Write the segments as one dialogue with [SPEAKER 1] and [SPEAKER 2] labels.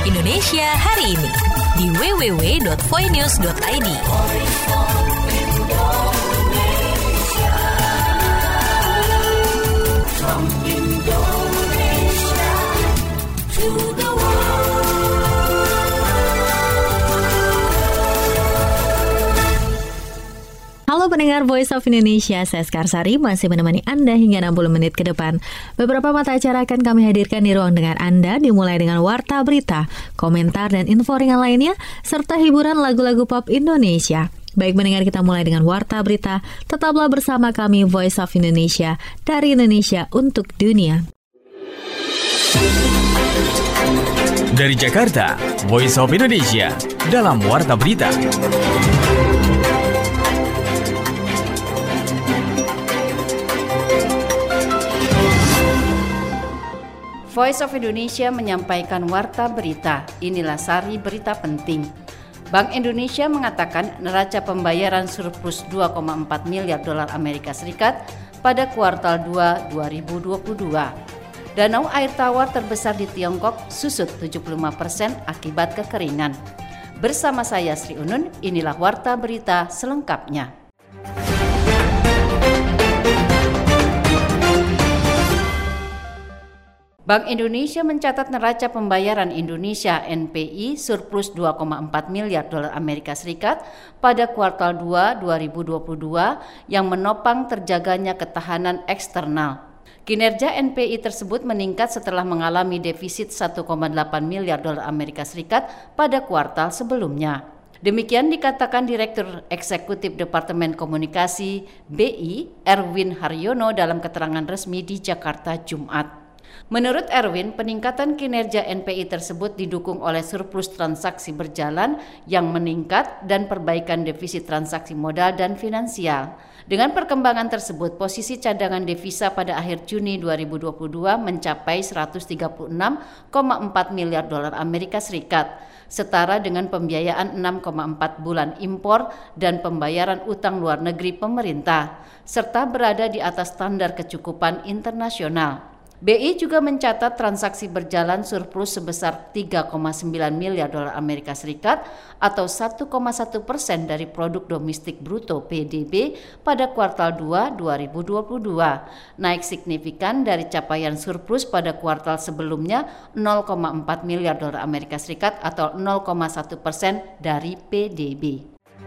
[SPEAKER 1] Indonesia hari ini di www.voinews.id.
[SPEAKER 2] From Indonesia to the world.
[SPEAKER 3] Halo pendengar Voice of Indonesia, saya Skarsari masih menemani Anda hingga 60 menit ke depan. Beberapa mata acara akan kami hadirkan di ruang dengar Anda, dimulai dengan warta berita, komentar dan info ringan lainnya, serta hiburan lagu-lagu pop Indonesia. Baik pendengar, kita mulai dengan warta berita. Tetaplah bersama kami Voice of Indonesia, dari Indonesia untuk dunia.
[SPEAKER 4] Dari Jakarta, Voice of Indonesia dalam warta berita.
[SPEAKER 5] Voice of Indonesia menyampaikan warta berita. Inilah sari berita penting. Bank Indonesia mengatakan neraca pembayaran surplus 2,4 miliar dolar Amerika Serikat pada kuartal 2 2022. Danau air tawar terbesar di Tiongkok susut 75% akibat kekeringan. Bersama saya Sri Unun, inilah warta berita selengkapnya. Bank Indonesia mencatat neraca pembayaran Indonesia (NPI) surplus 2,4 miliar dolar Amerika Serikat pada kuartal 2 2022 yang menopang terjaganya ketahanan eksternal. Kinerja NPI tersebut meningkat setelah mengalami defisit 1,8 miliar dolar Amerika Serikat pada kuartal sebelumnya. Demikian dikatakan Direktur Eksekutif Departemen Komunikasi BI Erwin Haryono dalam keterangan resmi di Jakarta Jumat. Menurut Erwin, peningkatan kinerja NPI tersebut didukung oleh surplus transaksi berjalan yang meningkat dan perbaikan defisit transaksi modal dan finansial. Dengan perkembangan tersebut, posisi cadangan devisa pada akhir Juni 2022 mencapai 136,4 miliar dolar Amerika Serikat, setara dengan pembiayaan 6,4 bulan impor dan pembayaran utang luar negeri pemerintah, serta berada di atas standar kecukupan internasional. BI juga mencatat transaksi berjalan surplus sebesar 3,9 miliar dolar Amerika Serikat atau 1,1% dari produk domestik bruto PDB pada kuartal 2 2022, naik signifikan dari capaian surplus pada kuartal sebelumnya 0,4 miliar dolar Amerika Serikat atau 0,1% dari PDB.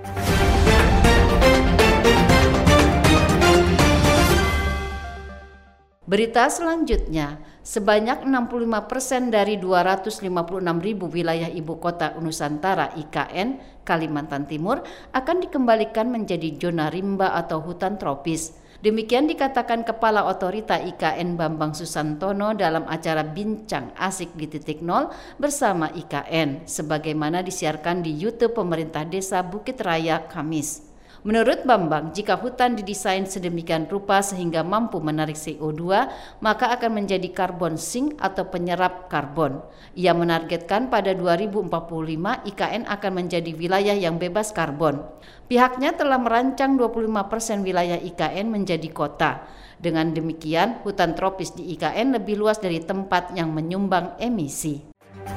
[SPEAKER 5] Berita selanjutnya, sebanyak 65% dari 256.000 wilayah ibu kota Nusantara (IKN) Kalimantan Timur akan dikembalikan menjadi zona rimba atau hutan tropis. Demikian dikatakan Kepala Otorita IKN Bambang Susantono dalam acara Bincang Asik di Titik Nol bersama IKN, sebagaimana disiarkan di YouTube Pemerintah Desa Bukit Raya Kamis. Menurut Bambang, jika hutan didesain sedemikian rupa sehingga mampu menarik CO2, maka akan menjadi karbon sink atau penyerap karbon. Ia menargetkan pada 2045 IKN akan menjadi wilayah yang bebas karbon. Pihaknya telah merancang 25% wilayah IKN menjadi kota. Dengan demikian, hutan tropis di IKN lebih luas dari tempat yang menyumbang emisi.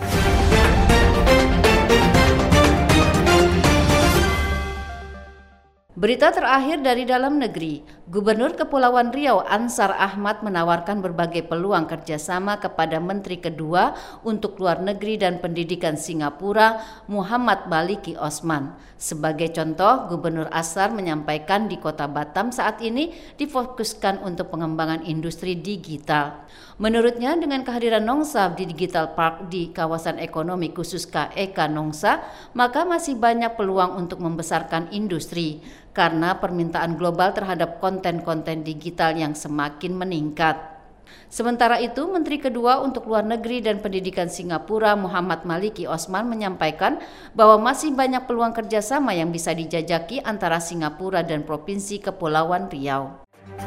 [SPEAKER 5] Berita terakhir dari dalam negeri, Gubernur Kepulauan Riau Ansar Ahmad menawarkan berbagai peluang kerjasama kepada Menteri kedua untuk luar negeri dan pendidikan Singapura, Muhammad Maliki Osman. Sebagai contoh, Gubernur Ansar menyampaikan di Kota Batam saat ini difokuskan untuk pengembangan industri digital. Menurutnya, dengan kehadiran Nongsa di Digital Park di kawasan ekonomi khusus KEK Nongsa, maka masih banyak peluang untuk membesarkan industri karena permintaan global terhadap konten-konten digital yang semakin meningkat. Sementara itu, Menteri kedua untuk luar negeri dan pendidikan Singapura Muhammad Maliki Osman menyampaikan bahwa masih banyak peluang kerjasama yang bisa dijajaki antara Singapura dan Provinsi Kepulauan Riau.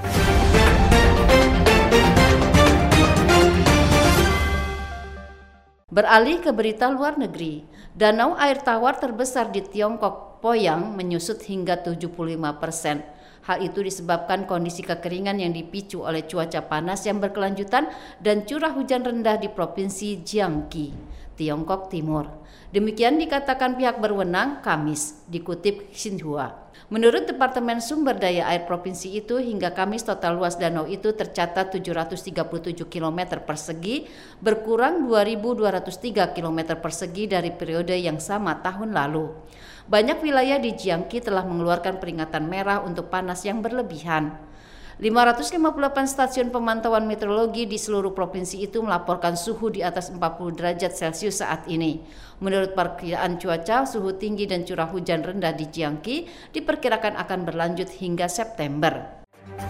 [SPEAKER 5] Beralih ke berita luar negeri, danau air tawar terbesar di Tiongkok, Poyang, menyusut hingga 75%. Hal itu disebabkan kondisi kekeringan yang dipicu oleh cuaca panas yang berkelanjutan dan curah hujan rendah di Provinsi Jiangxi. Tiongkok Timur. Demikian dikatakan pihak berwenang Kamis, dikutip Xinhua. Menurut Departemen Sumber Daya Air Provinsi itu, hingga Kamis total luas danau itu tercatat 737 km persegi, berkurang 2.203 km persegi dari periode yang sama tahun lalu. Banyak wilayah di Jiangxi telah mengeluarkan peringatan merah untuk panas yang berlebihan. 558 stasiun pemantauan meteorologi di seluruh provinsi itu melaporkan suhu di atas 40 derajat Celcius saat ini. Menurut perkiraan cuaca, suhu tinggi dan curah hujan rendah di Jiangxi diperkirakan akan berlanjut hingga September.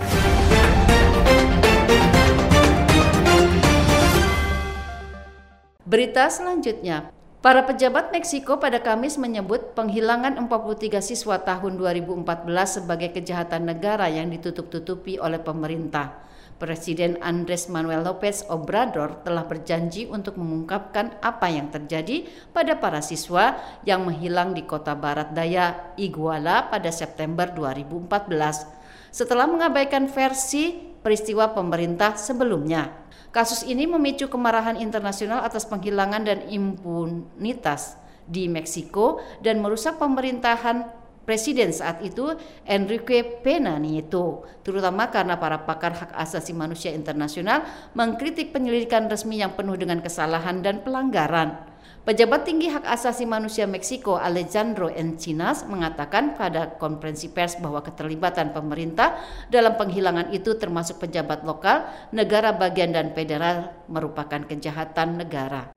[SPEAKER 5] Berita selanjutnya. Para pejabat Meksiko pada Kamis menyebut penghilangan 43 siswa tahun 2014 sebagai kejahatan negara yang ditutup-tutupi oleh pemerintah. Presiden Andrés Manuel López Obrador telah berjanji untuk mengungkapkan apa yang terjadi pada para siswa yang menghilang di kota barat daya Iguala pada September 2014. Setelah mengabaikan versi peristiwa pemerintah sebelumnya. Kasus ini memicu kemarahan internasional atas penghilangan dan impunitas di Meksiko dan merusak pemerintahan Presiden saat itu Enrique Pena Nieto, terutama karena para pakar hak asasi manusia internasional mengkritik penyelidikan resmi yang penuh dengan kesalahan dan pelanggaran. Pejabat tinggi hak asasi manusia Meksiko Alejandro Encinas mengatakan pada konferensi pers bahwa keterlibatan pemerintah dalam penghilangan itu termasuk pejabat lokal, negara bagian dan federal merupakan kejahatan negara.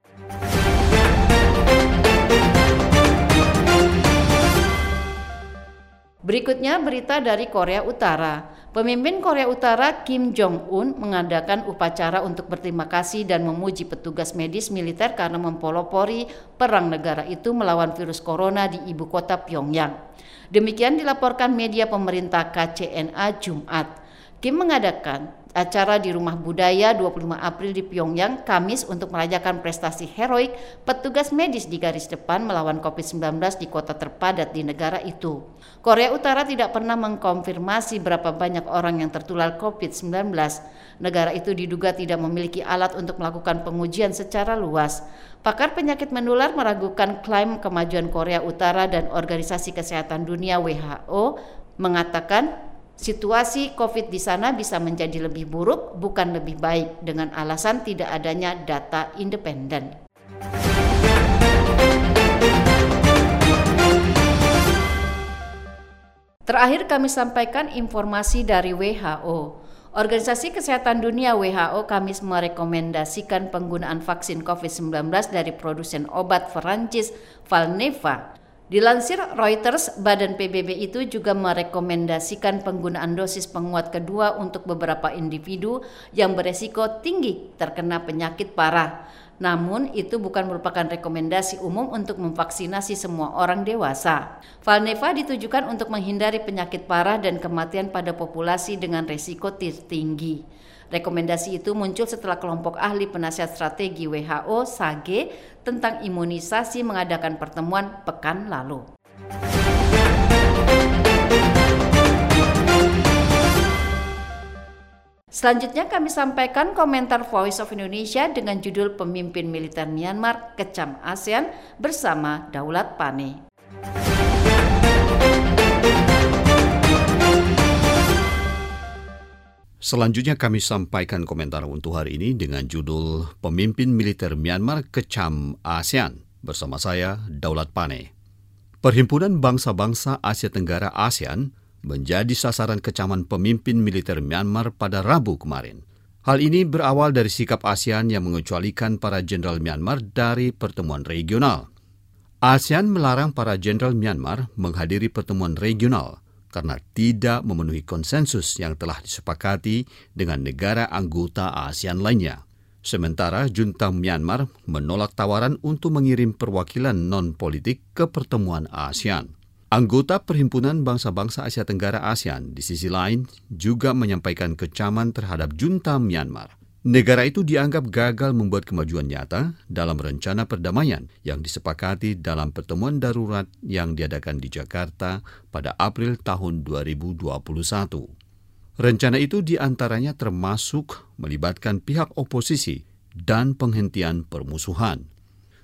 [SPEAKER 5] Berikutnya berita dari Korea Utara. Pemimpin Korea Utara Kim Jong-un mengadakan upacara untuk berterima kasih dan memuji petugas medis militer karena mempelopori perang negara itu melawan virus corona di ibu kota Pyongyang. Demikian dilaporkan media pemerintah KCNA Jumat. Kim mengadakan acara di Rumah Budaya 25 April di Pyongyang Kamis untuk merayakan prestasi heroik petugas medis di garis depan melawan COVID-19 di kota terpadat di negara itu. Korea Utara tidak pernah mengkonfirmasi berapa banyak orang yang tertular COVID-19. Negara itu diduga tidak memiliki alat untuk melakukan pengujian secara luas. Pakar penyakit menular meragukan klaim kemajuan Korea Utara dan Organisasi Kesehatan Dunia WHO mengatakan situasi COVID di sana bisa menjadi lebih buruk, bukan lebih baik, dengan alasan tidak adanya data independen. Terakhir kami sampaikan informasi dari WHO. Organisasi Kesehatan Dunia WHO Kamis merekomendasikan penggunaan vaksin COVID-19 dari produsen obat Perancis Valneva. Dilansir Reuters, Badan PBB itu juga merekomendasikan penggunaan dosis penguat kedua untuk beberapa individu yang beresiko tinggi terkena penyakit parah. Namun itu bukan merupakan rekomendasi umum untuk memvaksinasi semua orang dewasa. Valneva ditujukan untuk menghindari penyakit parah dan kematian pada populasi dengan resiko tinggi. Rekomendasi itu muncul setelah kelompok ahli penasihat strategi WHO SAGE tentang imunisasi mengadakan pertemuan pekan lalu. Selanjutnya kami sampaikan komentar Voice of Indonesia dengan judul Pemimpin Militer Myanmar Kecam ASEAN bersama Daulat Pane.
[SPEAKER 6] Selanjutnya kami sampaikan komentar untuk hari ini dengan judul Pemimpin Militer Myanmar Kecam ASEAN bersama saya Daulat Pane. Perhimpunan Bangsa-Bangsa Asia Tenggara ASEAN menjadi sasaran kecaman pemimpin militer Myanmar pada Rabu kemarin. Hal ini berawal dari sikap ASEAN yang mengecualikan para jenderal Myanmar dari pertemuan regional. ASEAN melarang para jenderal Myanmar menghadiri pertemuan regional karena tidak memenuhi konsensus yang telah disepakati dengan negara anggota ASEAN lainnya. Sementara junta Myanmar menolak tawaran untuk mengirim perwakilan non-politik ke pertemuan ASEAN. Anggota Perhimpunan Bangsa-Bangsa Asia Tenggara ASEAN di sisi lain juga menyampaikan kecaman terhadap junta Myanmar. Negara itu dianggap gagal membuat kemajuan nyata dalam rencana perdamaian yang disepakati dalam pertemuan darurat yang diadakan di Jakarta pada April tahun 2021. Rencana itu diantaranya termasuk melibatkan pihak oposisi dan penghentian permusuhan.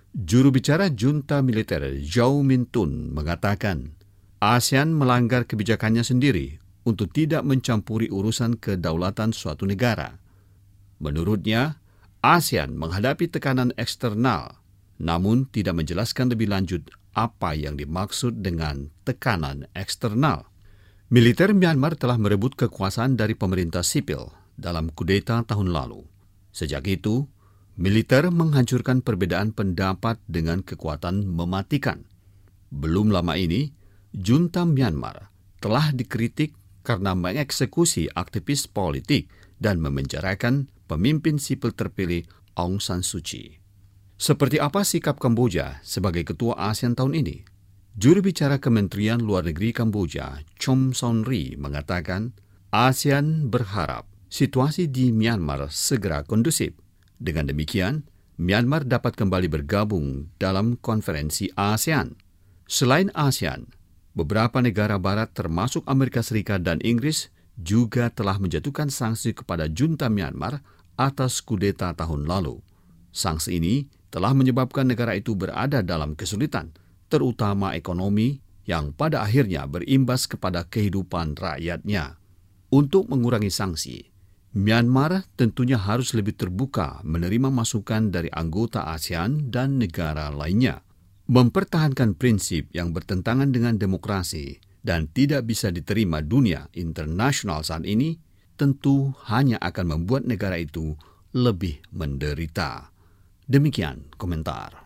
[SPEAKER 6] Juru bicara junta militer Zhao Mintun mengatakan ASEAN melanggar kebijakannya sendiri untuk tidak mencampuri urusan kedaulatan suatu negara. Menurutnya, ASEAN menghadapi tekanan eksternal, namun tidak menjelaskan lebih lanjut apa yang dimaksud dengan tekanan eksternal. Militer Myanmar telah merebut kekuasaan dari pemerintah sipil dalam kudeta tahun lalu. Sejak itu, militer menghancurkan perbedaan pendapat dengan kekuatan mematikan. Belum lama ini, junta Myanmar telah dikritik karena mengeksekusi aktivis politik dan memenjarakan pemimpin sipil terpilih Aung San Suu Kyi. Seperti apa sikap Kamboja sebagai ketua ASEAN tahun ini? Juru bicara Kementerian Luar Negeri Kamboja, Chom Sonri, mengatakan ASEAN berharap situasi di Myanmar segera kondusif. Dengan demikian, Myanmar dapat kembali bergabung dalam konferensi ASEAN. Selain ASEAN, beberapa negara barat termasuk Amerika Serikat dan Inggris juga telah menjatuhkan sanksi kepada junta Myanmar atas kudeta tahun lalu. Sanksi ini telah menyebabkan negara itu berada dalam kesulitan, terutama ekonomi yang pada akhirnya berimbas kepada kehidupan rakyatnya. Untuk mengurangi sanksi, Myanmar tentunya harus lebih terbuka menerima masukan dari anggota ASEAN dan negara lainnya. Mempertahankan prinsip yang bertentangan dengan demokrasi dan tidak bisa diterima dunia internasional saat ini tentu hanya akan membuat negara itu lebih menderita. Demikian komentar.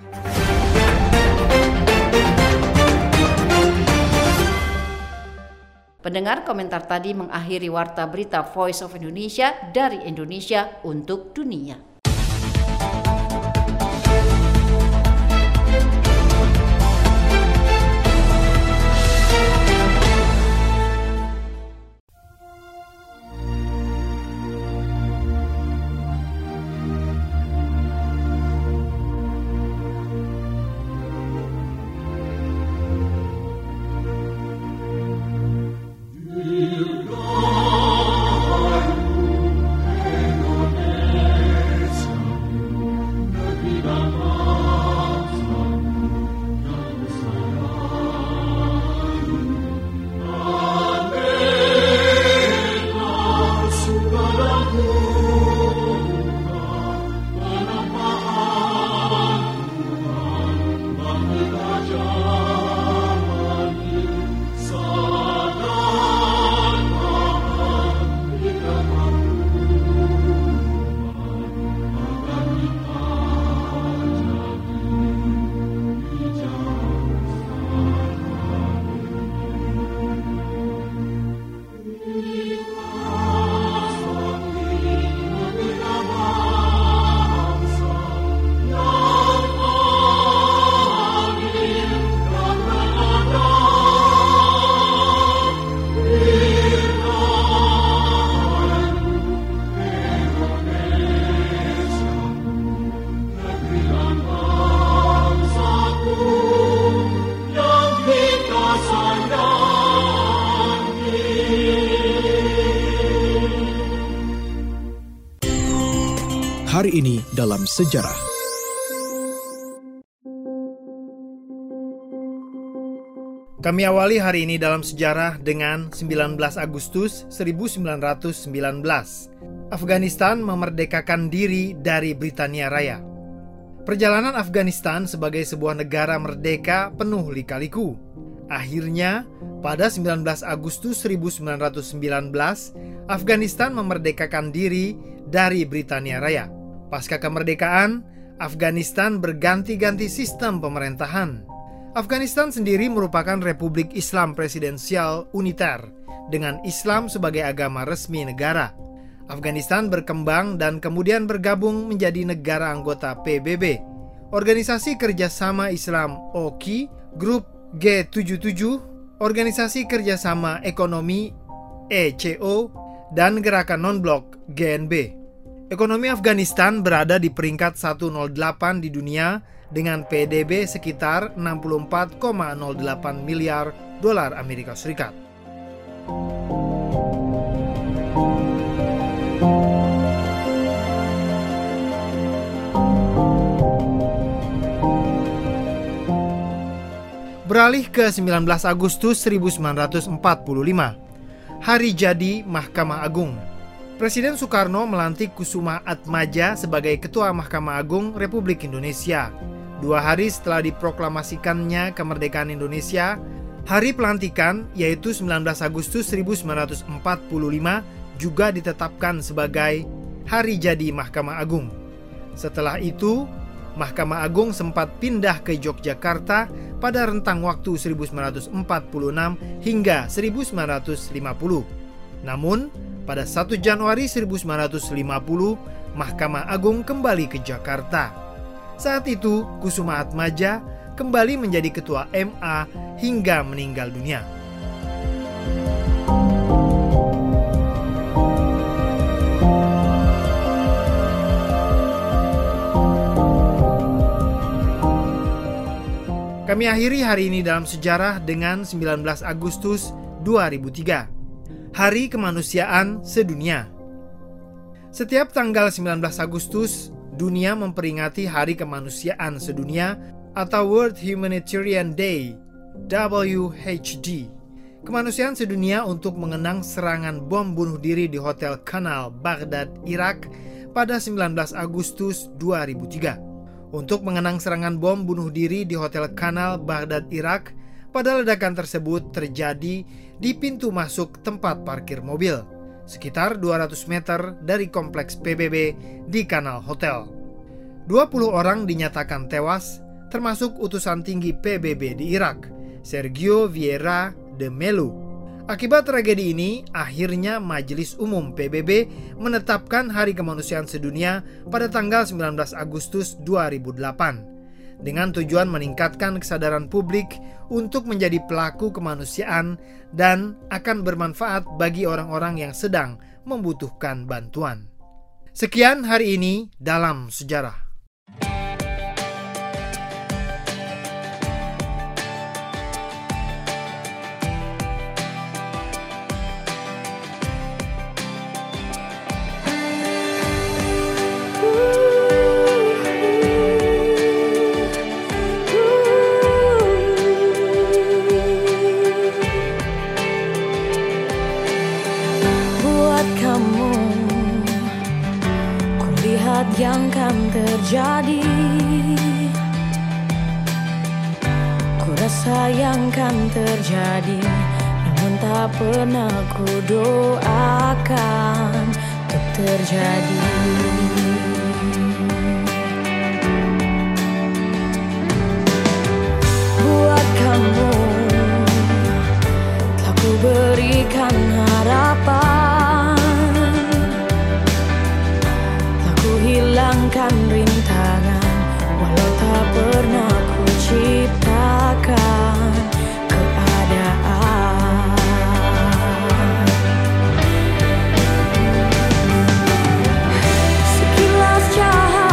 [SPEAKER 5] Pendengar, komentar tadi mengakhiri Warta Berita Voice of Indonesia dari Indonesia untuk dunia.
[SPEAKER 7] Hari ini dalam sejarah. Kami awali hari ini dalam sejarah dengan 19 Agustus 1919. Afghanistan memerdekakan diri dari Britania Raya. Perjalanan Afghanistan sebagai sebuah negara merdeka penuh lika-liku. Akhirnya, pada 19 Agustus 1919, Afghanistan memerdekakan diri dari Britania Raya. Pasca kemerdekaan, Afghanistan berganti-ganti sistem pemerintahan. Afghanistan sendiri merupakan Republik Islam Presidensial Uniter dengan Islam sebagai agama resmi negara. Afghanistan berkembang dan kemudian bergabung menjadi negara anggota PBB, Organisasi Kerjasama Islam OKI, Grup G77, Organisasi Kerjasama Ekonomi ECO, dan Gerakan Non-Blok GNB. Ekonomi Afghanistan berada di peringkat 108 di dunia dengan PDB sekitar 64,08 miliar dolar Amerika Serikat. Beralih ke 19 Agustus 1945, hari jadi Mahkamah Agung. Presiden Soekarno melantik Kusuma Atmaja sebagai Ketua Mahkamah Agung Republik Indonesia. 2 hari setelah diproklamasikannya kemerdekaan Indonesia, hari pelantikan yaitu 19 Agustus 1945 juga ditetapkan sebagai hari jadi Mahkamah Agung. Setelah itu, Mahkamah Agung sempat pindah ke Yogyakarta pada rentang waktu 1946 hingga 1950. Namun, pada 1 Januari 1950, Mahkamah Agung kembali ke Jakarta. Saat itu, Kusuma Atmaja kembali menjadi Ketua MA hingga meninggal dunia. Kami akhiri hari ini dalam sejarah dengan 19 Agustus 2003, Hari Kemanusiaan Sedunia. Setiap tanggal 19 Agustus, dunia memperingati Hari Kemanusiaan Sedunia atau World Humanitarian Day, WHD. Kemanusiaan sedunia untuk mengenang serangan bom bunuh diri di Hotel Canal, Baghdad, Irak pada 19 Agustus 2003. Untuk mengenang serangan bom bunuh diri di Hotel Canal, Baghdad, Irak, pada ledakan tersebut terjadi di pintu masuk tempat parkir mobil, sekitar 200 meter dari kompleks PBB di Kanal Hotel. 20 orang dinyatakan tewas, termasuk utusan tinggi PBB di Irak, Sergio Vieira de Mello. Akibat tragedi ini, akhirnya Majelis Umum PBB menetapkan Hari Kemanusiaan Sedunia pada tanggal 19 Agustus 2008 dengan tujuan meningkatkan kesadaran publik untuk menjadi pelaku kemanusiaan dan akan bermanfaat bagi orang-orang yang sedang membutuhkan bantuan. Sekian hari ini dalam sejarah.
[SPEAKER 2] Yang kan terjadi, ku rasa yang kan terjadi, namun tak pernah ku doakan untuk terjadi. Buat kamu telah ku berikan harapan, hilangkan rintangan, walau tak pernah ku ciptakan keadaan. Sekilas cahaya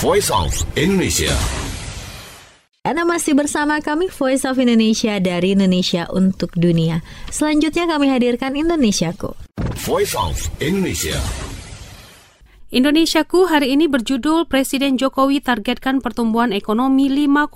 [SPEAKER 8] Voice of Indonesia.
[SPEAKER 3] Anda masih bersama kami Voice of Indonesia dari Indonesia untuk Dunia. Selanjutnya kami hadirkan Indonesiaku.
[SPEAKER 8] Voice of Indonesia.
[SPEAKER 9] Indonesiaku hari ini berjudul Presiden Jokowi targetkan pertumbuhan ekonomi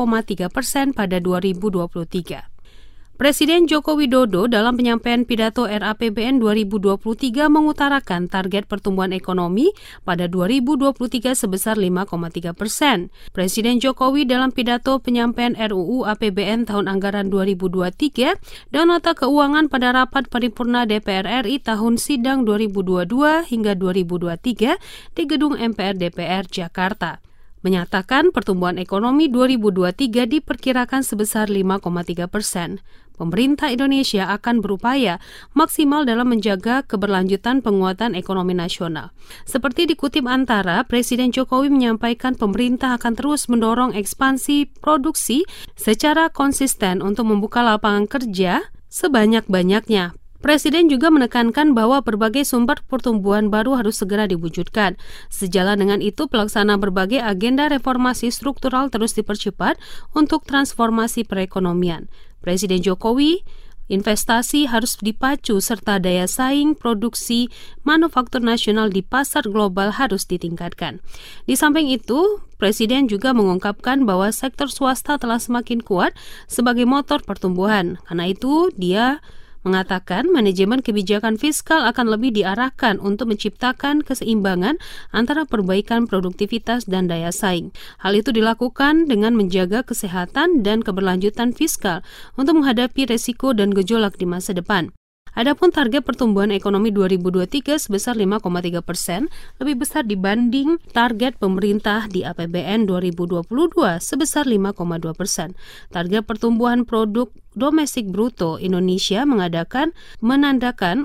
[SPEAKER 9] 5,3% pada 2023. Presiden Joko Widodo dalam penyampaian pidato RAPBN 2023 mengutarakan target pertumbuhan ekonomi pada 2023 sebesar 5,3%. Presiden Jokowi dalam pidato penyampaian RUU APBN tahun anggaran 2023 dan nota keuangan pada rapat paripurna DPR RI tahun sidang 2022 hingga 2023 di Gedung MPR DPR Jakarta, menyatakan pertumbuhan ekonomi 2023 diperkirakan sebesar 5,3%. Pemerintah Indonesia akan berupaya maksimal dalam menjaga keberlanjutan penguatan ekonomi nasional. Seperti dikutip Antara, Presiden Jokowi menyampaikan pemerintah akan terus mendorong ekspansi produksi secara konsisten untuk membuka lapangan kerja sebanyak-banyaknya. Presiden juga menekankan bahwa berbagai sumber pertumbuhan baru harus segera diwujudkan. Sejalan dengan itu, pelaksanaan berbagai agenda reformasi struktural terus dipercepat untuk transformasi perekonomian. Presiden Jokowi, investasi harus dipacu serta daya saing produksi manufaktur nasional di pasar global harus ditingkatkan. Di samping itu, Presiden juga mengungkapkan bahwa sektor swasta telah semakin kuat sebagai motor pertumbuhan. Karena itu, dia mengatakan manajemen kebijakan fiskal akan lebih diarahkan untuk menciptakan keseimbangan antara perbaikan produktivitas dan daya saing. Hal itu dilakukan dengan menjaga kesehatan dan keberlanjutan fiskal untuk menghadapi resiko dan gejolak di masa depan. Adapun target pertumbuhan ekonomi 2023 sebesar 5,3%, lebih besar dibanding target pemerintah di APBN 2022 sebesar 5,2%. Target pertumbuhan produk domestik bruto Indonesia menandakan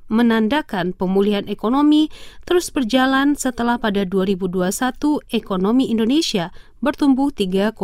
[SPEAKER 9] pemulihan ekonomi terus berjalan setelah pada 2021 ekonomi Indonesia bertumbuh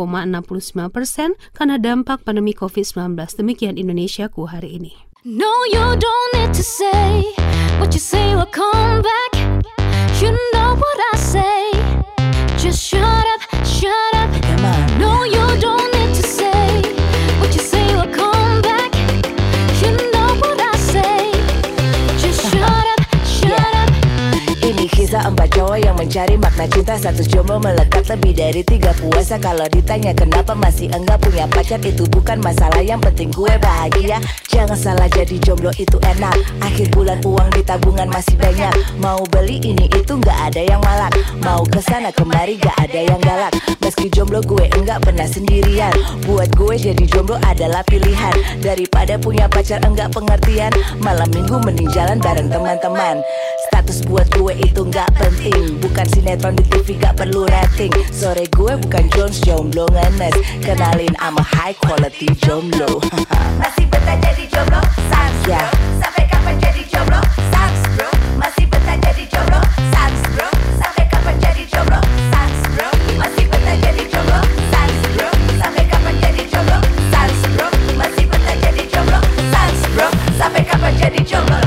[SPEAKER 9] 3,69% karena dampak pandemi COVID-19. Demikian Indonesiaku hari ini.
[SPEAKER 2] No, you don't need to say what you say will come back. You know what I say. Just shut up, shut up. Come on. No, you don't need to say what you say will come back. You know what I say. Just shut up, shut up.
[SPEAKER 10] Ini kisah 4 cowok yang mencari makna cinta. Satu jomblo melekat lebih dari 3 puasa. Kalau ditanya kenapa masih enggak punya pacar, itu bukan masalah, yang penting gue bahagia. Jangan salah, jadi jomblo itu enak. Akhir bulan uang di tabungan masih banyak. Mau beli ini itu gak ada yang malak. Mau kesana kemari gak ada yang galak. Meski jomblo gue enggak pernah sendirian. Buat gue jadi jomblo adalah pilihan. Daripada punya pacar enggak pengertian. Malam minggu mending jalan bareng teman-teman. Status buat gue itu gak penting. Bukan sinetron di TV gak perlu rating. Sore gue bukan Jones, jomblo ngenes. Kenalin I'm a high quality jomblo. Masih betah jadi jomblo, sans bro. Sampai kapan jadi jomblo, sans bro. Masih betah jadi jomblo, sans bro. Sampai kapan jadi jomblo, sans bro. Masih betah jadi jomblo, sans bro. Sampai kapan jadi jomblo, sans bro. Masih betah jadi jomblo, sans bro. Sampai kapan jadi jomblo.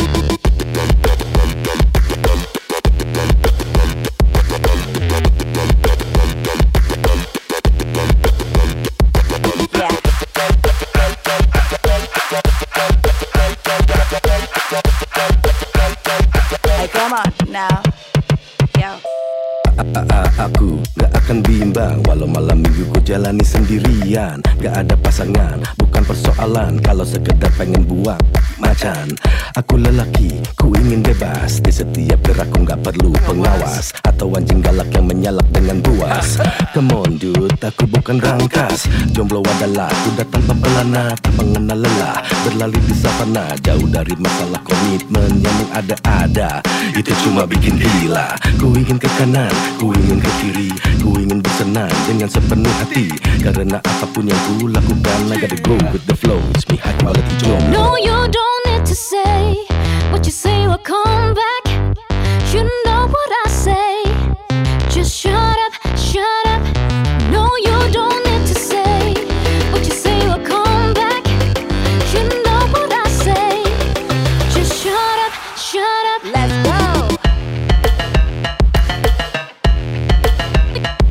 [SPEAKER 11] Aku gak akan bimbang walau malam minggu ku jalani sendirian. Gak ada pasangan, bukan persoalan. Kalau sekedar pengen buang macan. Aku lelaki, ku ingin bebas. Di setiap gerakku gak perlu pengawas atau anjing galak yang menyalak dengan buas. Come on dude, aku bukan rangkas. Jomblo adalah kuda tanpa pelana, tak mengenal lelah, berlari di savana. Jauh dari masalah komitmen yang ada-ada, itu cuma bikin gila. Ku ingin ke kanan, ku ingin ke kiri, ku ingin bersenang dengan sepenuh hati. Karena apapun yang ku lakukan, I gotta go with the flow. It's me high quality jomblo.
[SPEAKER 2] No, you don't need to say what you say will come back. You know what I say. Just shut up, shut up. No, you don't need to say what you say will come back. You know what I say. Just shut up, shut up.
[SPEAKER 10] Let's go.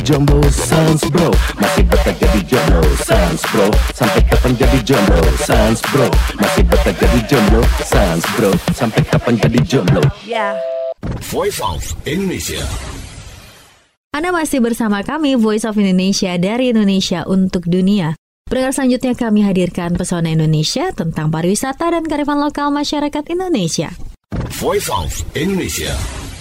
[SPEAKER 11] jomblo sans bro? Masih betah jadi jomblo sans bro? Sampai kapan jadi jomblo sans bro? Masih betah jadi jomblo sans bro? Sampai kapan jadi jomblo?
[SPEAKER 8] Voice of Indonesia.
[SPEAKER 3] Anda masih bersama kami Voice of Indonesia dari Indonesia untuk dunia. Pendengar selanjutnya kami hadirkan pesona Indonesia tentang pariwisata dan kearifan lokal masyarakat Indonesia.
[SPEAKER 8] Voice of Indonesia.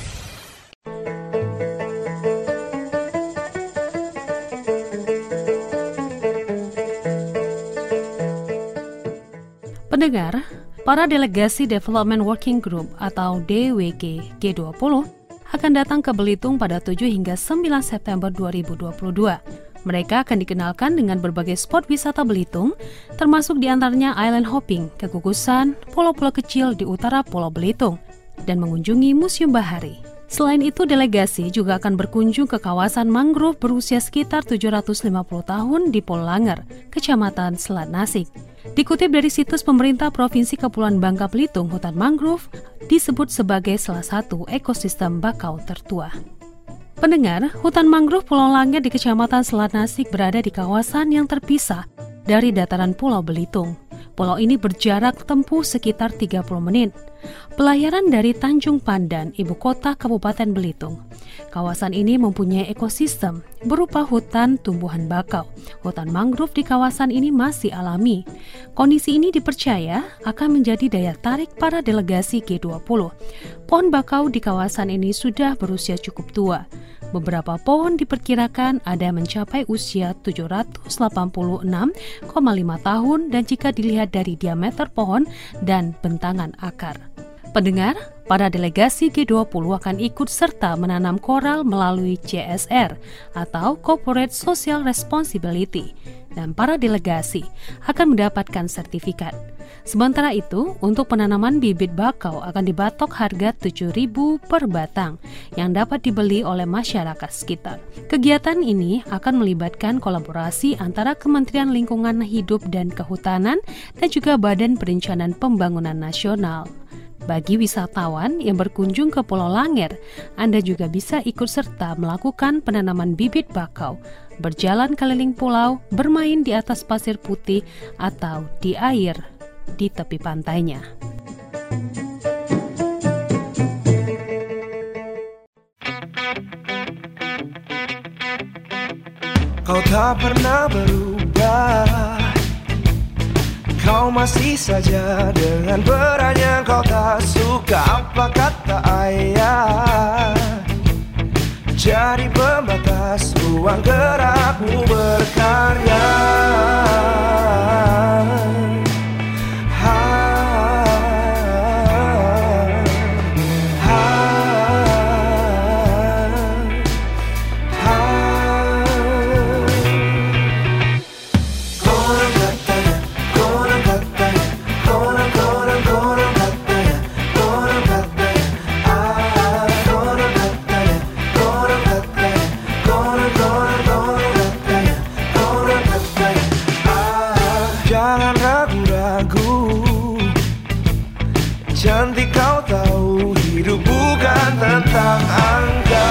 [SPEAKER 9] Pendengar, para delegasi Development Working Group atau DWG G20 akan datang ke Belitung pada 7 hingga 9 September 2022. Mereka akan dikenalkan dengan berbagai spot wisata Belitung, termasuk diantaranya island hopping, kekukusan, pulau-pulau kecil di utara Pulau Belitung, dan mengunjungi Museum Bahari. Selain itu, delegasi juga akan berkunjung ke kawasan mangrove berusia sekitar 750 tahun di Pulau Langer, Kecamatan Selat Nasik. Dikutip dari situs pemerintah Provinsi Kepulauan Bangka Belitung, hutan mangrove disebut sebagai salah satu ekosistem bakau tertua. Pendengar, hutan mangrove Pulau Langer di Kecamatan Selat Nasik berada di kawasan yang terpisah dari dataran Pulau Belitung. Pulau ini berjarak tempuh sekitar 30 menit. Pelayaran dari Tanjung Pandan, ibu kota Kabupaten Belitung. Kawasan ini mempunyai ekosistem berupa hutan tumbuhan bakau. Hutan mangrove di kawasan ini masih alami. Kondisi ini dipercaya akan menjadi daya tarik para delegasi G20. Pohon bakau di kawasan ini sudah berusia cukup tua. Beberapa pohon diperkirakan ada mencapai usia 786,5 tahun dan jika dilihat dari diameter pohon dan bentangan akar. Pendengar, para delegasi G20 akan ikut serta menanam koral melalui CSR atau Corporate Social Responsibility dan para delegasi akan mendapatkan sertifikat. Sementara itu, untuk penanaman bibit bakau akan dibatok harga Rp7.000 per batang yang dapat dibeli oleh masyarakat sekitar. Kegiatan ini akan melibatkan kolaborasi antara Kementerian Lingkungan Hidup dan Kehutanan dan juga Badan Perencanaan Pembangunan Nasional. Bagi wisatawan yang berkunjung ke Pulau Langer, Anda juga bisa ikut serta melakukan penanaman bibit bakau, berjalan keliling pulau, bermain di atas pasir putih atau di air di tepi pantainya.
[SPEAKER 12] Kau tak pernah berubah, kau masih saja dengan beratnya. Kau tak suka apa kata ayah, jadi pembatas ruang gerakmu berkarya. Cantik, kau tahu hidup bukan tentang angka.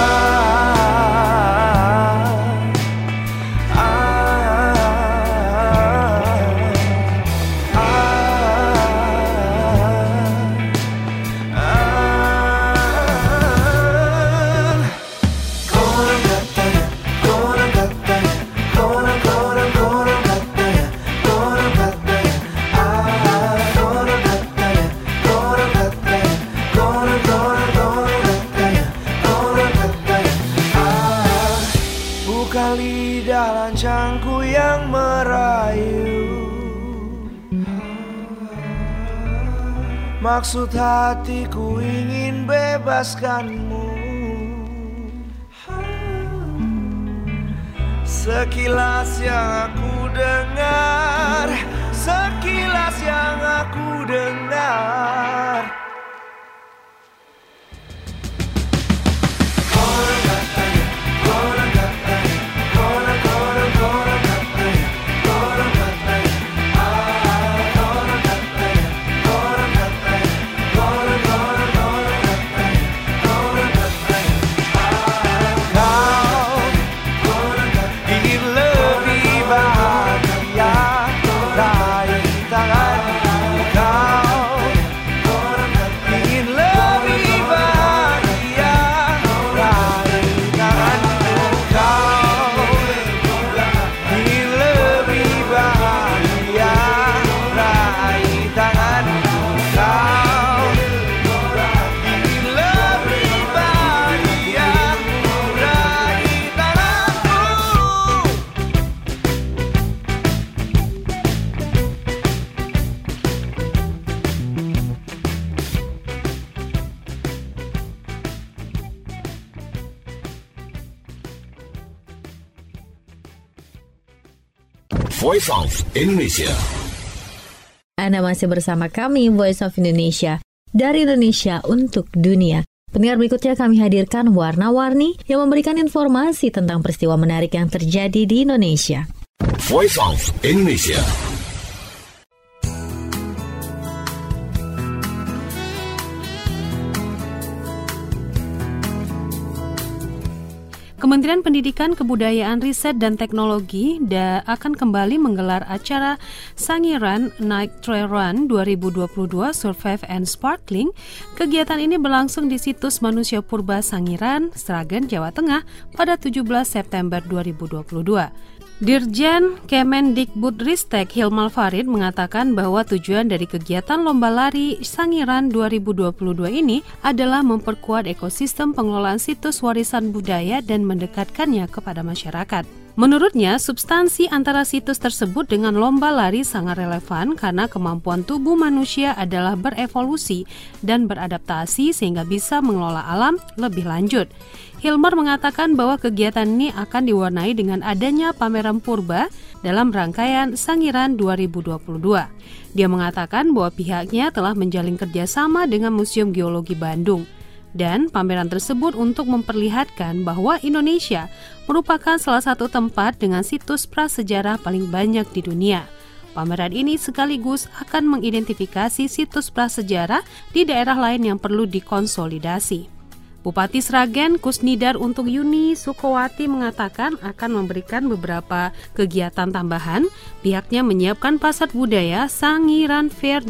[SPEAKER 12] Lidah lancangku yang merayu, maksud hatiku ingin bebaskanmu. Sekilas yang aku dengar, sekilas yang aku dengar,
[SPEAKER 8] Voice of Indonesia.
[SPEAKER 3] Anda masih bersama kami, Voice of Indonesia, dari Indonesia untuk dunia. Pendengar, berikutnya kami hadirkan Warna-Warni yang memberikan informasi tentang peristiwa menarik yang terjadi di Indonesia.
[SPEAKER 8] Voice of Indonesia.
[SPEAKER 9] Kementerian Pendidikan, Kebudayaan, Riset, dan Teknologi akan kembali menggelar acara Sangiran Night Trail Run 2022 Survive and Sparkling. Kegiatan ini berlangsung di situs Manusia Purba Sangiran, Sragen, Jawa Tengah pada 17 September 2022. Dirjen Kemendikbudristek Hilmal Farid mengatakan bahwa tujuan dari kegiatan Lomba Lari Sangiran 2022 ini adalah memperkuat ekosistem pengelolaan situs warisan budaya dan mendekatkannya kepada masyarakat. Menurutnya, substansi antara situs tersebut dengan lomba lari sangat relevan karena kemampuan tubuh manusia adalah berevolusi dan beradaptasi sehingga bisa mengelola alam lebih lanjut. Hilmar mengatakan bahwa kegiatan ini akan diwarnai dengan adanya pameran purba dalam rangkaian Sangiran 2022. Dia mengatakan bahwa pihaknya telah menjalin kerjasama dengan Museum Geologi Bandung. Dan pameran tersebut untuk memperlihatkan bahwa Indonesia merupakan salah satu tempat dengan situs prasejarah paling banyak di dunia. Pameran ini sekaligus akan mengidentifikasi situs prasejarah di daerah lain yang perlu dikonsolidasi. Bupati Sragen Kusnidar untuk Yuni Sukowati mengatakan akan memberikan beberapa kegiatan tambahan. Pihaknya menyiapkan pasar budaya Sangiran Fair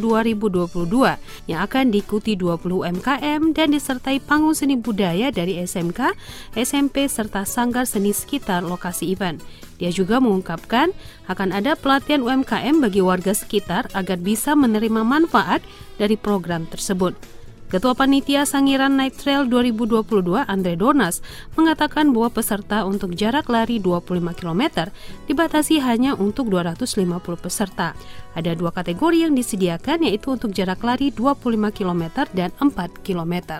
[SPEAKER 9] 2022 yang akan diikuti 20 UMKM dan disertai panggung seni budaya dari SMK, SMP serta sanggar seni sekitar lokasi event. Dia juga mengungkapkan akan ada pelatihan UMKM bagi warga sekitar agar bisa menerima manfaat dari program tersebut. Ketua Panitia Sangiran Night Trail 2022 Andre Donas mengatakan bahwa peserta untuk jarak lari 25 km dibatasi hanya untuk 250 peserta. Ada 2 kategori yang disediakan, yaitu untuk jarak lari 25 km dan 4 km.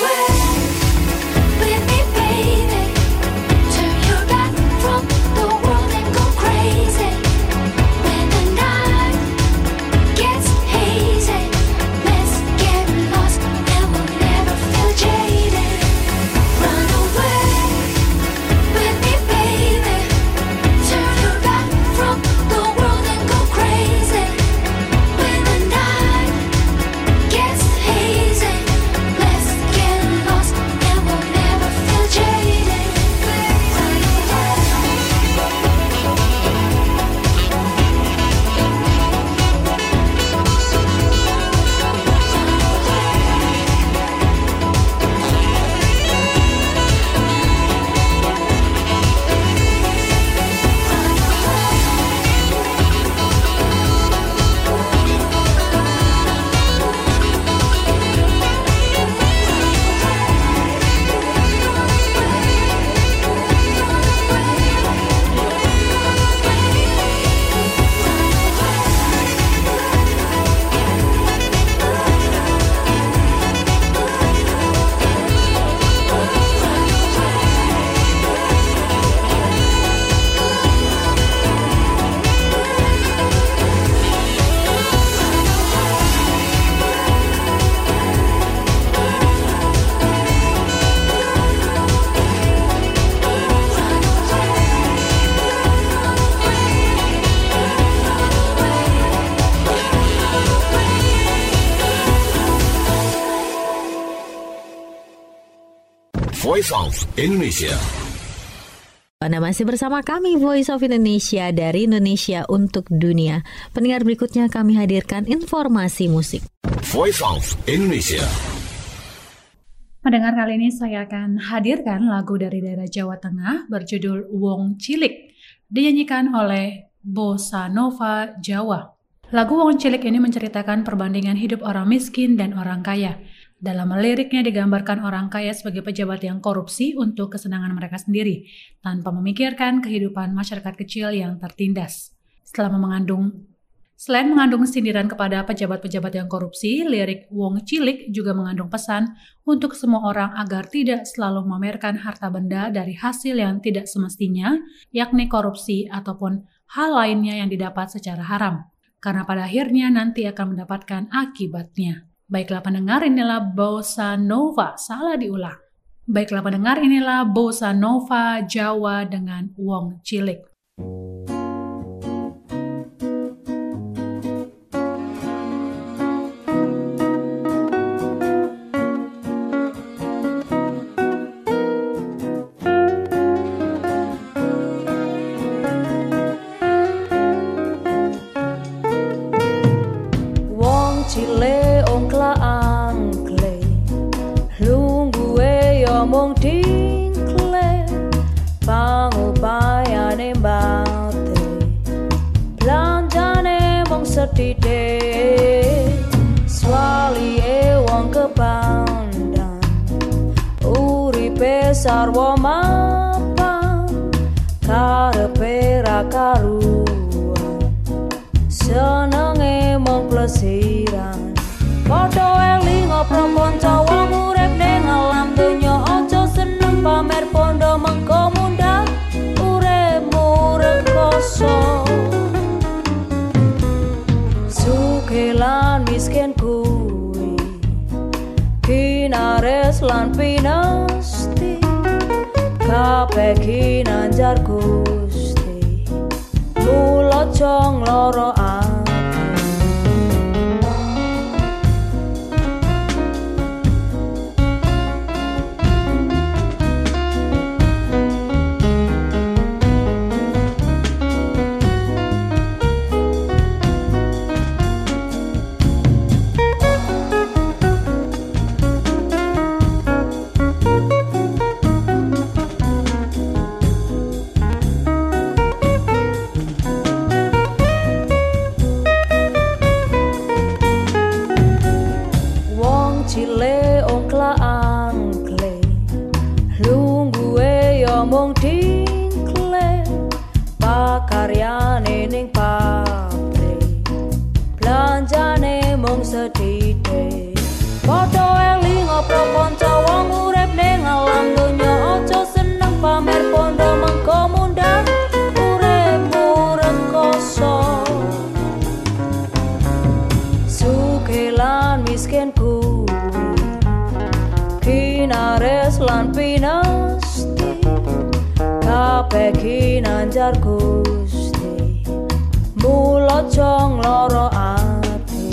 [SPEAKER 8] Voice of Indonesia.
[SPEAKER 3] Anda masih bersama kami Voice of Indonesia dari Indonesia untuk Dunia. Pendengar, berikutnya kami hadirkan informasi musik.
[SPEAKER 8] Voice of Indonesia.
[SPEAKER 13] Pendengar, kali ini saya akan hadirkan lagu dari daerah Jawa Tengah berjudul Wong Cilik, dinyanyikan oleh Bossa Nova Jawa. Lagu Wong Cilik ini menceritakan perbandingan hidup orang miskin dan orang kaya. Dalam liriknya digambarkan orang kaya sebagai pejabat yang korupsi untuk kesenangan mereka sendiri, tanpa memikirkan kehidupan masyarakat kecil yang tertindas. Selain mengandung sindiran kepada pejabat-pejabat yang korupsi, lirik Wong Cilik juga mengandung pesan untuk semua orang agar tidak selalu memamerkan harta benda dari hasil yang tidak semestinya, yakni korupsi ataupun hal lainnya yang didapat secara haram, karena pada akhirnya nanti akan mendapatkan akibatnya. Baiklah pendengar, inilah Bossa Nova, Baiklah pendengar, inilah Bossa Nova Jawa dengan Wong Cilik.
[SPEAKER 14] Wong Cilik angkle lungguhe yo mung dingkle pangupayane mbate blanjane mung sethithik swalihe wong kepandhan uripe sarwa mapan karepe ra karuan senenge mung plesiran. Padha eling ngobrol kanca wong urip ning alam donya, aja seneng pamer pondo mengko mundhak uripmu rekoso. Sugih lan miskin kuwi kinares lan pinasti, kabeh kinanjar Gusti, mula aja ngloro Cilik ongkla angkle lungguhe yo mung dingkle pakaryane ning pabrik blanjane mung sethithik padha eling ngobrol kanca wong Pinares lan pinasti kabeh kinanjar Gusti mula jong loro ati.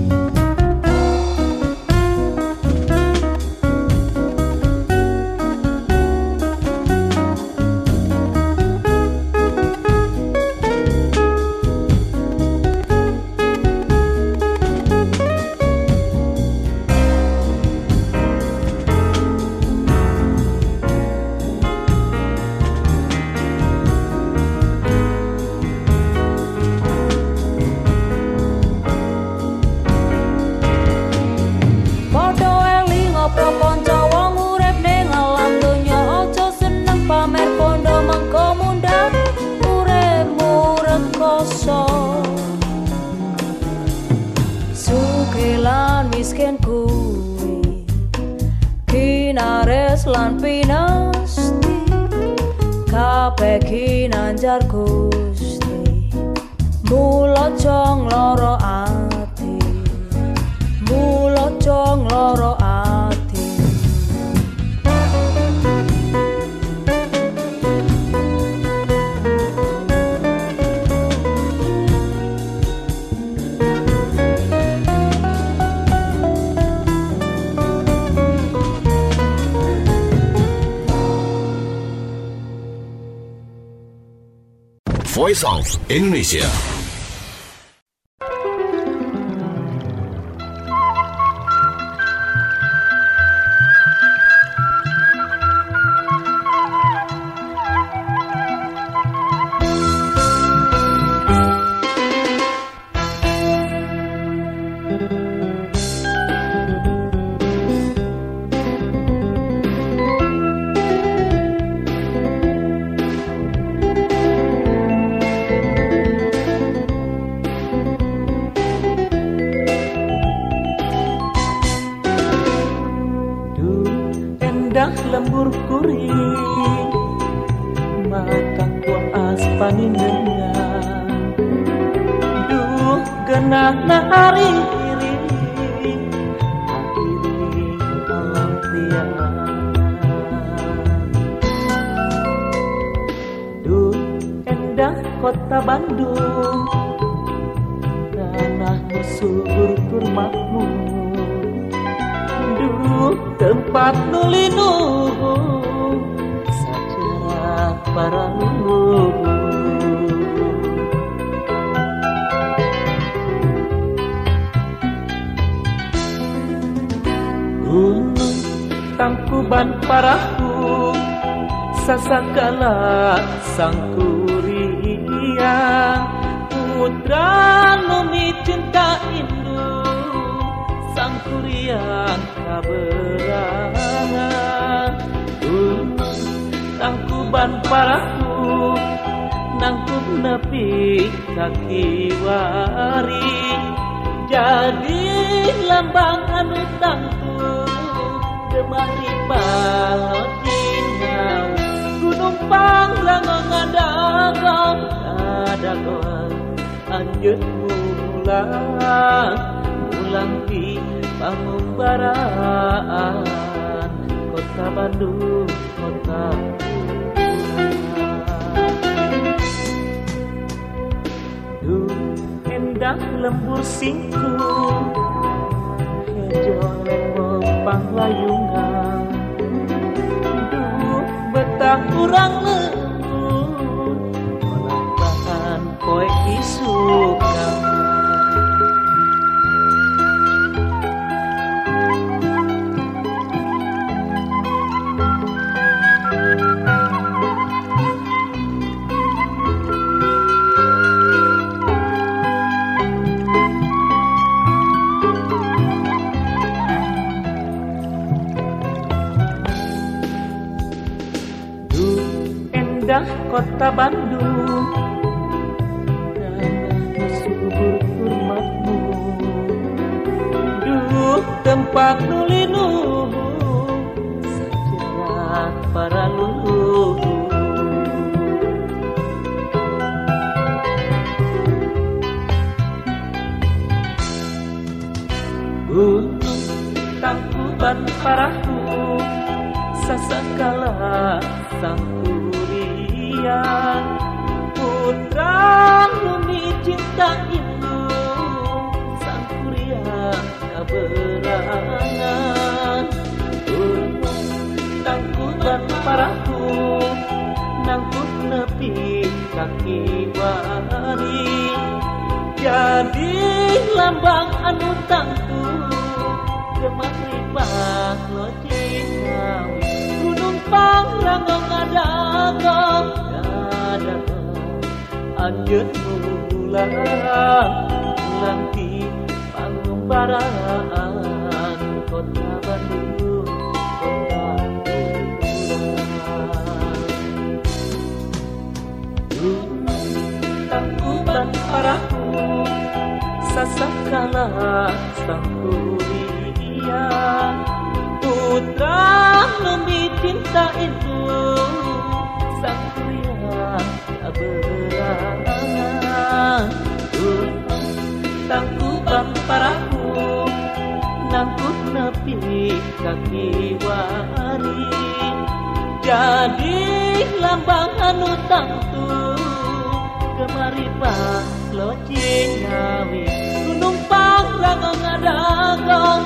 [SPEAKER 14] Miskin kuwi Pinares lan pinasti kabeh kinanjar Gusti mula jong loro ati, mula jong loro ati.
[SPEAKER 8] Voice of Indonesia.
[SPEAKER 12] Lembur kuring maka kuas panindengan duh genahna hari iri akhiri alam tiang duh endah kota Bandung tanahmu subur tur makmur duh tempat nulinu sejarah para leluhur gunung Tangkuban Parahu sasakala sangkuria putra numi cinta indung sangkuriang kaberangan Tangkuban Parahu nangkub nepi kaki wari jadi lambang anu tangku demari balot dinau gunung Pangrango ngadago anjeun mulang di pangumbaraan kota Bandung kota endah lembur singku hejo panglayungan betah kurang lembur menampakan poe isukan kota Bandung tanah subur tur makmur duh tempat nulinu sejarah para leluhur gunung Tangkuban Parahu kala sang kurian, putra bumi cinta Indo, sang kurian keberangan. Tangkuban paraku nangkut nepi kaki wari, jadi lambang anu tangku kemari loji ngawi. Gunung Pangrango ngadagong anjeun mulang lanti pangumbaraan kota Bandung, kota tangkuban paraku sasakala sang kurian, putra bumi cinta itu sang kurian keberangan. Tangkuban paraku nangkut nepi kaki wari, jadi lambang anu tangtu kemari loji ngawi. Gunung Pangrango ngadagong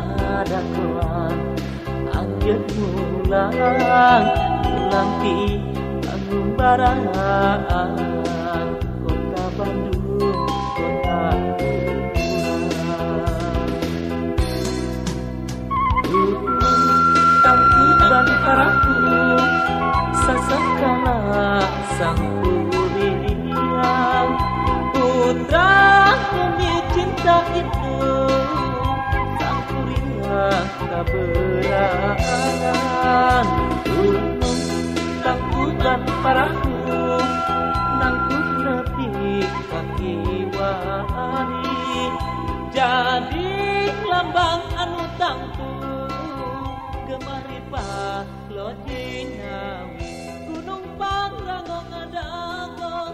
[SPEAKER 12] anjeun mulang lanti pangumbaraan kota Bandung, kota tangkuban paraku sasakala sang kurian, putra bumi cinta itu sang kurian keberangan. Tangkuban paraku nangkut nepi kaki wari, jadi lambang anu tangtu gemari loji ngawi. Gunung Pangrango ngadagong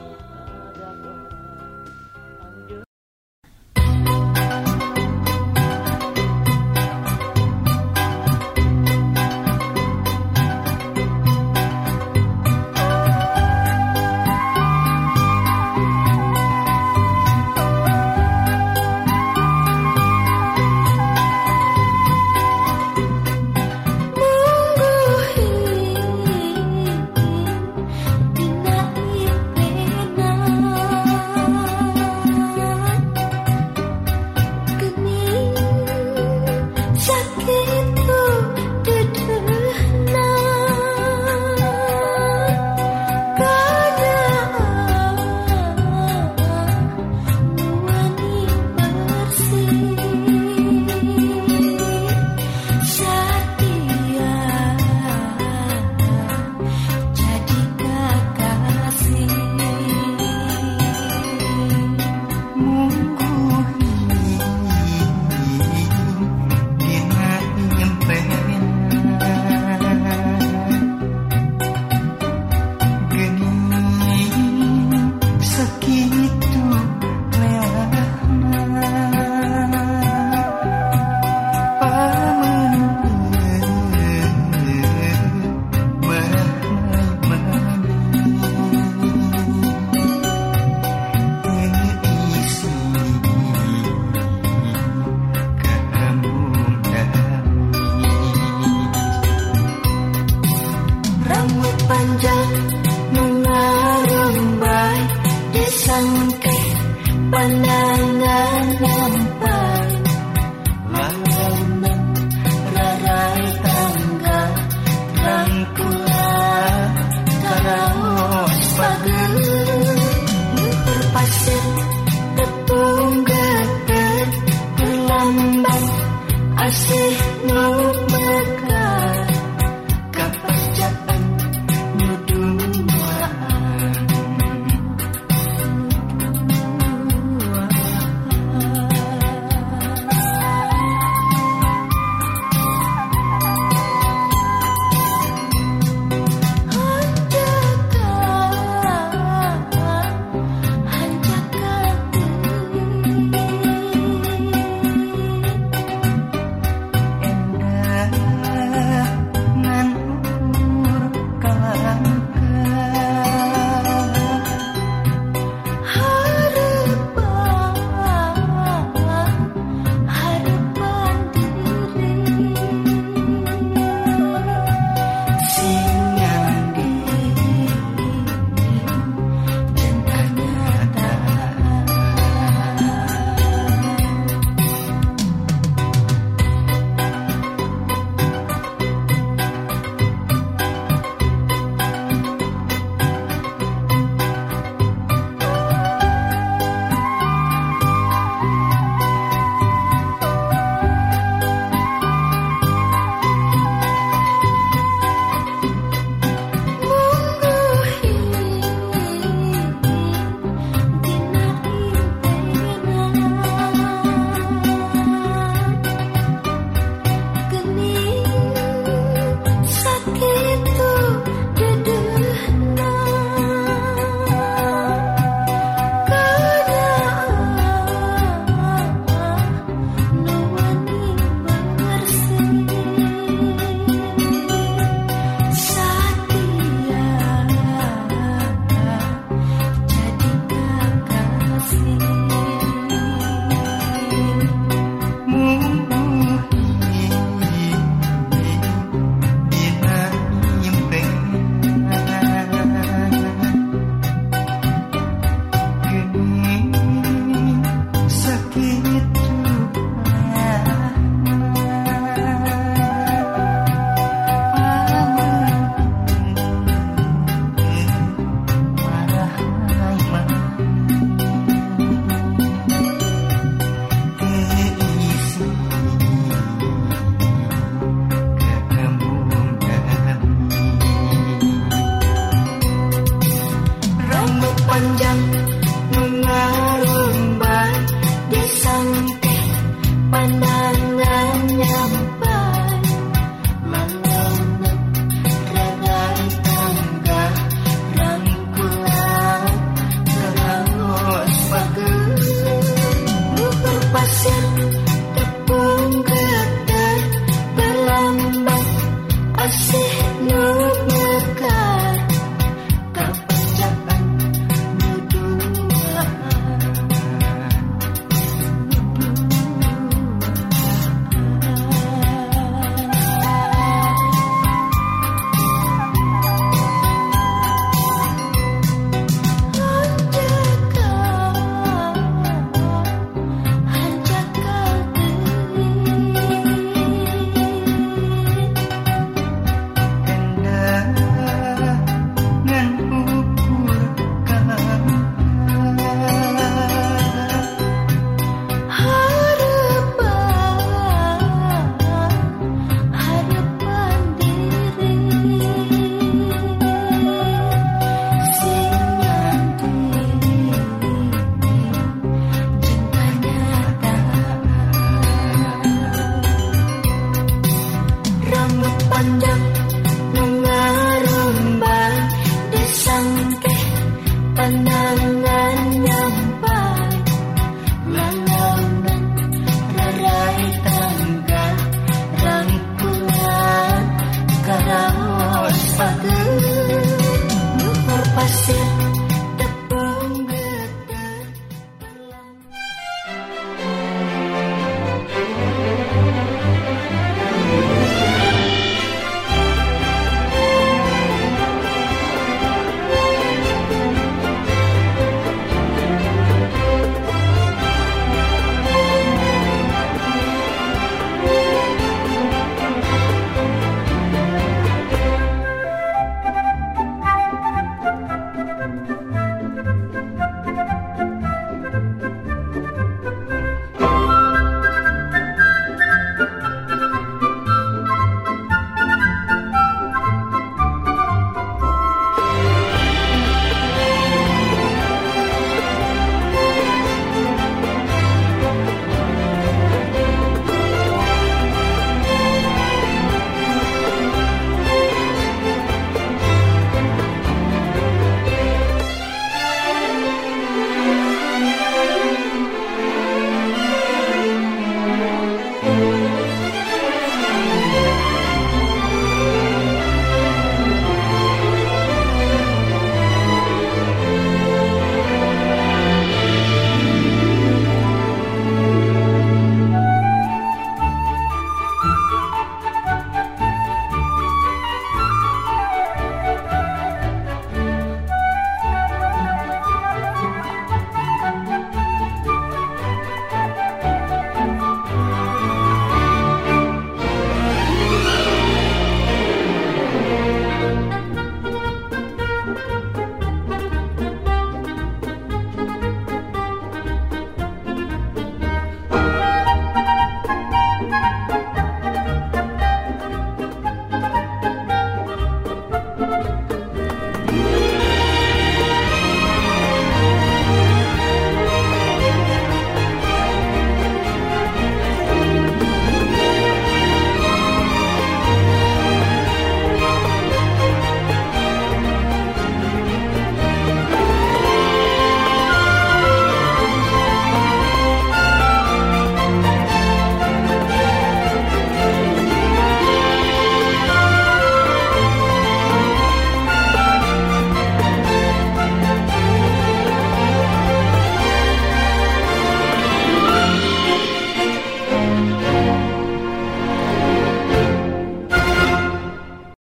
[SPEAKER 15] panjang